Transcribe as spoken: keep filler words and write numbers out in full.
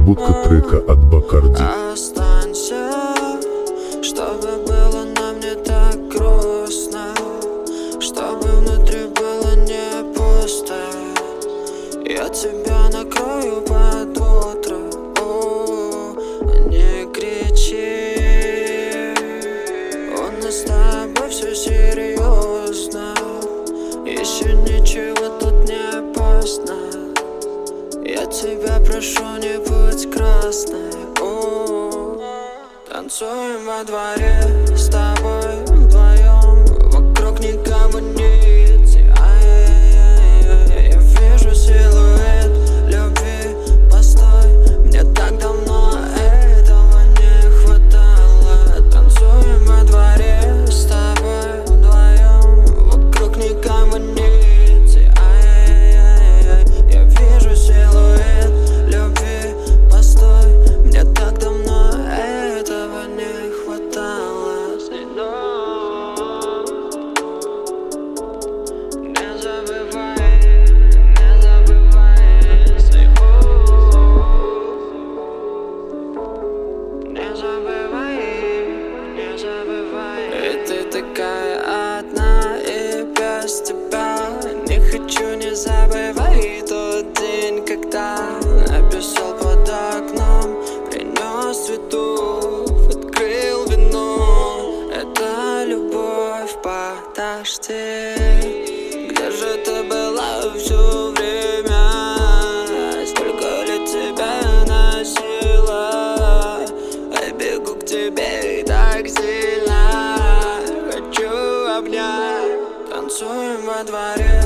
Обработка трека от Бакарди. Останься, чтобы было нам не так грустно, чтобы внутри было не пусто. Я тебя накрою под утро. О, не кричи, у нас с тобой все серьезно. Еще ничего тут не поздно. Я тебя прошу, не будь красной. О, танцуем во дворе с тобой вдвоем, вокруг никого нет. Ай-яй-яй-яй, я вижу силуэт любви. Постой, мне так давно этого не хватало. Танцуем во дворе с тобой вдвоем, вокруг никого нет. Ай-яй-яй-яй, я вижу силуэт любви. Постой, мне так давно этого не хватало. Не забывай, не забывай, не забывай, не забывай. И ты такая одна, и без тебя не хочу, не забывай тот день, когда написал под окном, принес цветов, открыл вино. Это любовь, подожди, где же ты была все время? Сколько лет тебя носила? Я бегу к тебе так сильно, хочу обнять. Танцуем во дворе